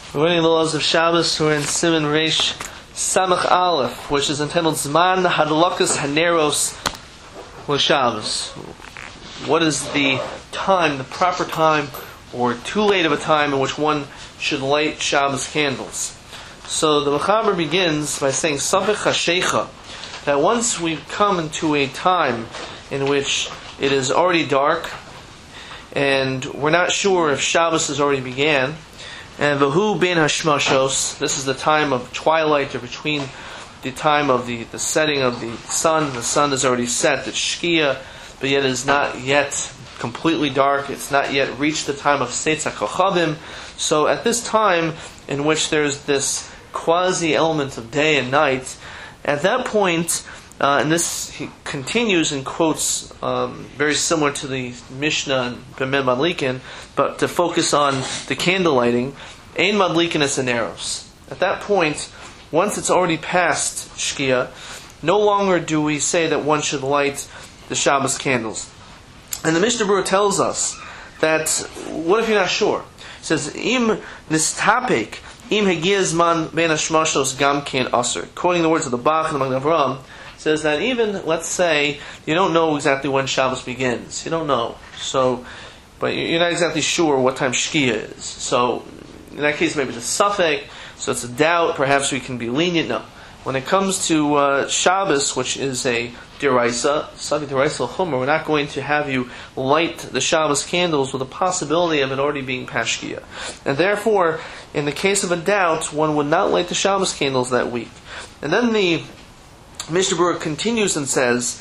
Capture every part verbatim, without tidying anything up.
We're learning the laws of Shabbos. We're in Siman Reish Samach Aleph, which is entitled Zman Hadlakas Haneros LaShabbos. What is the time, the proper time, or too late of a time in which one should light Shabbos candles? So the Mechaber begins by saying Safech HaShecha, that once we come into a time in which it is already dark, and we're not sure if Shabbos has already began, and Vahu ben Hashmashos, this is the time of twilight, or between the time of the, the setting of the sun. The sun is already set, it's Shkia, but yet it is not yet completely dark. It's not yet reached the time of Seitz HaKochavim. So at this time, in which there's this quasi-element of day and night, at that point, uh, and this he continues and quotes um, very similar to the Mishnah and B'men Madlikin, but to focus on the candle lighting, Ein Madlikin es Haneros. At that point, once it's already past Shkia, no longer do we say that one should light the Shabbos candles. And the Mishnah Berurah tells us that, what if you're not sure? It says, Im nistapek, im hegiyazman ben hashmashos gam ken aser. Quoting the words of the Bach and the Magen Avraham, says that even, let's say, you don't know exactly when Shabbos begins. You don't know. So, but you're not exactly sure what time Shkia is. So, in that case, maybe it's a safek, so it's a doubt. Perhaps we can be lenient. No. When it comes to uh, Shabbos, which is a deraisa, Savi deraisa l'chumra, we're not going to have you light the Shabbos candles with the possibility of it already being pashkia. And therefore, in the case of a doubt, one would not light the Shabbos candles that week. And then the Mishnah Berurah continues and says,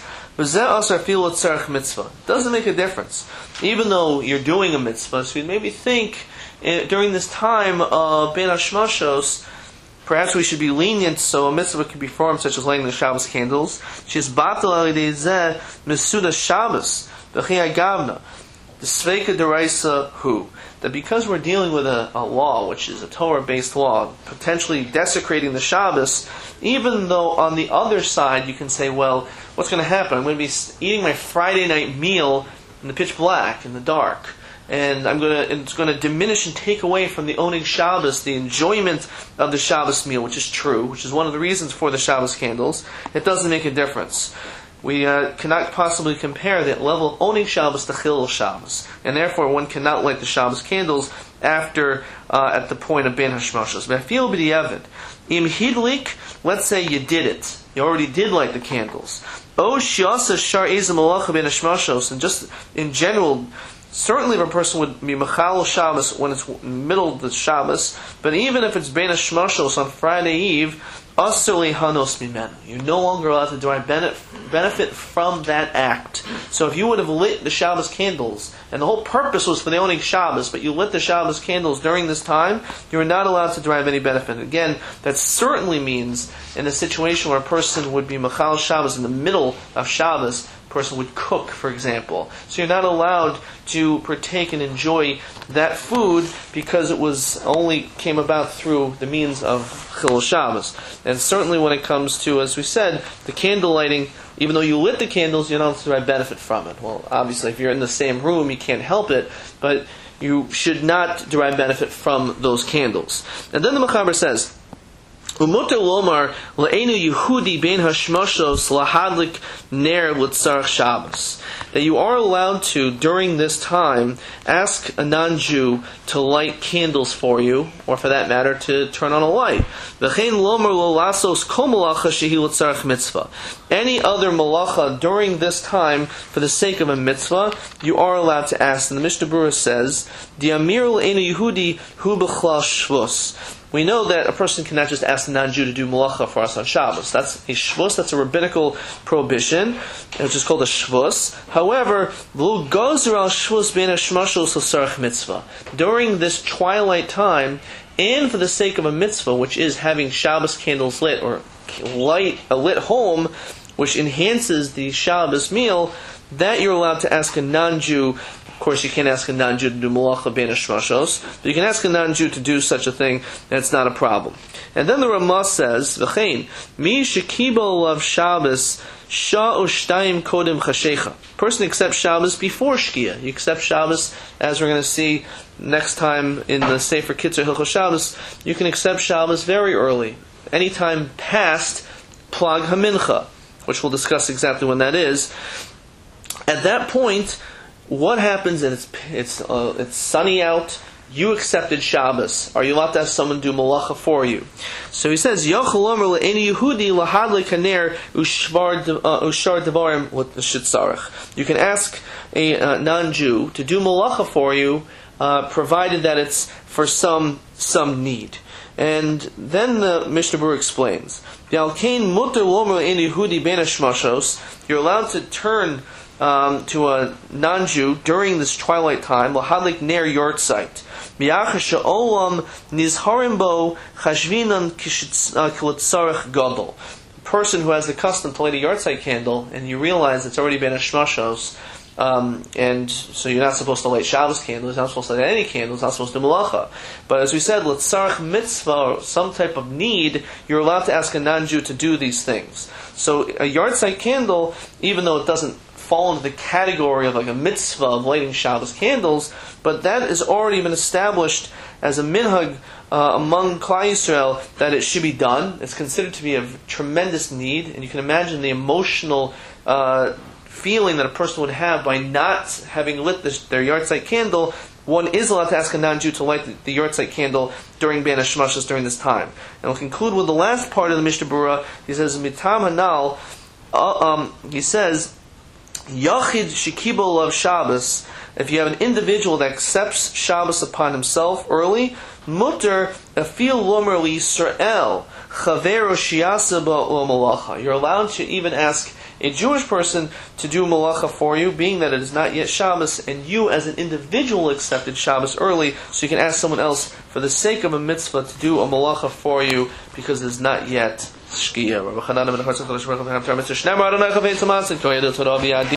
mitzvah. Doesn't make a difference. Even though you're doing a mitzvah, so you maybe think uh, during this time of Ben Hashmashos, perhaps we should be lenient so a mitzvah can be performed, such as lighting the Shabbos candles. She's batal alidezeh mesuda Shabbos v'chiyah gavna. The sveika deraisa hu. That because we're dealing with a, a law, which is a Torah-based law, potentially desecrating the Shabbos, even though on the other side you can say, well, what's going to happen? I'm going to be eating my Friday night meal in the pitch black, in the dark, and I'm going to, it's going to diminish and take away from the Oneg Shabbos, the enjoyment of the Shabbos meal, which is true, which is one of the reasons for the Shabbos candles. It doesn't make a difference. We uh, cannot possibly compare the level of Oneg Shabbos to Chilul Shabbos, and therefore one cannot light the Shabbos candles after, uh, at the point of Ben Hashmashos. But I feel b'diavad, im hidlik, let's say you did it, you already did light the candles. O shiasa shar ezem malacha Ben Hashmashos, and just in general, certainly if a person would be Mechal Shabbos when it's in the middle of the Shabbos, but even if it's Ben Hashmashos on Friday Eve, Asuli hanos mimenu. You're no longer allowed to derive benefit from that act. So if you would have lit the Shabbos candles, and the whole purpose was for the Oneg Shabbos, but you lit the Shabbos candles during this time, you are not allowed to derive any benefit. Again, that certainly means in a situation where a person would be Mechal Shabbos in the middle of Shabbos, person would cook, for example. So you're not allowed to partake and enjoy that food because it was only came about through the means of Chilul Shabbos. And certainly when it comes to, as we said, the candle lighting, even though you lit the candles, you don't derive benefit from it. Well, obviously, if you're in the same room, you can't help it, but you should not derive benefit from those candles. And then the Mechaber says, Umuter lomar le'enu Yehudi ben hashmashos lahadlik ner l'tzarech Shabbos. That you are allowed to, during this time, ask a non-Jew to light candles for you, or for that matter, to turn on a light. V'chein lomar lo lasos kol malacha shehi l'tzarech mitzvah. Any other malacha during this time, for the sake of a mitzvah, you are allowed to ask. And the Mishnah Berurah says, Di'amir le'enu Yehudi hu b'chlal shvus. We know that a person cannot just ask a non-Jew to do malacha for us on Shabbos. That's a shvus, that's a rabbinical prohibition, which is called a shvus. However, during this twilight time, and for the sake of a mitzvah, which is having Shabbos candles lit, or light a lit home, which enhances the Shabbos meal, that you're allowed to ask a non-Jew. Of course, you can't ask a non-Jew to do malacha ben hashmashos, but you can ask a non-Jew to do such a thing, and it's not a problem. And then the Ramah says, "V'chein mi shekibel of Shabbos Sha Ushtayim Kodim Chashecha. Person accepts Shabbos before Shkia. You accept Shabbos, as we're going to see next time in the Sefer Kitzur Hilchos Shabbos, you can accept Shabbos very early. Anytime past Plag HaMincha, which we'll discuss exactly when that is. At that point, what happens? And it's it's uh, it's sunny out. You accepted Shabbos. Are you allowed to have someone do malacha for you? So he says, Yochel Omer le'eni Yehudi lahadle kaner ushvar ushar devarim with the shitzarach. You can ask a uh, non-Jew to do malacha for you, uh, provided that it's for some some need. And then the Mishnah Berurah explains, Yalkein muter lomer le'eni Yehudi ben hashmashos. You're allowed to turn um, to a non-Jew during this twilight time, lahadlik ner yortzeit. Olam nizharim bo chashvinan kilotzarech gadol. Person who has the custom to light a yahrzeit candle, and you realize it's already been a shmashos, um, and so you're not supposed to light Shabbos candles, you're not supposed to light any candles, you're not supposed to do malacha. But as we said, l'tzarech mitzvah, or some type of need, you're allowed to ask a non-Jew to do these things. So a yahrzeit candle, even though it doesn't fall into the category of like a mitzvah of lighting Shabbos candles, but that has already been established as a minhag uh, among Klal Yisrael that it should be done. It's considered to be a tremendous need, and you can imagine the emotional uh, feeling that a person would have by not having lit this, their yahrzeit candle. One is allowed to ask a non-Jew to light the, the yahrzeit candle during Ben HaShemashos during this time. And we'll conclude with the last part of the Mishnah Berurah. He says, Mitam Hanal, uh, um, he says, Yachid shekibol of Shabbos. If you have an individual that accepts Shabbos upon himself early, mutter afil lomer li Yisrael chaveru shiasa ba'o malacha. You're allowed to even ask a Jewish person to do malacha for you, being that it is not yet Shabbos, and you as an individual accepted Shabbos early, so you can ask someone else for the sake of a mitzvah to do a malacha for you, because it is not yet Shkia.